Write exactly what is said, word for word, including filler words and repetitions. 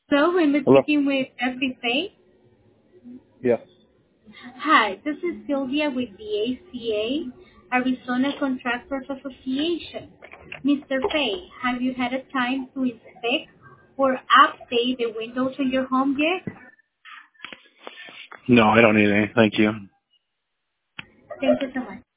So I'm Hello? speaking with F B C. Yes. Hi, this is Sylvia with the A C A, Arizona Contractors Association. Mister Fay, have you had a time to inspect or update the windows in your home yet? No, I don't need any. Thank you. Thank you so much.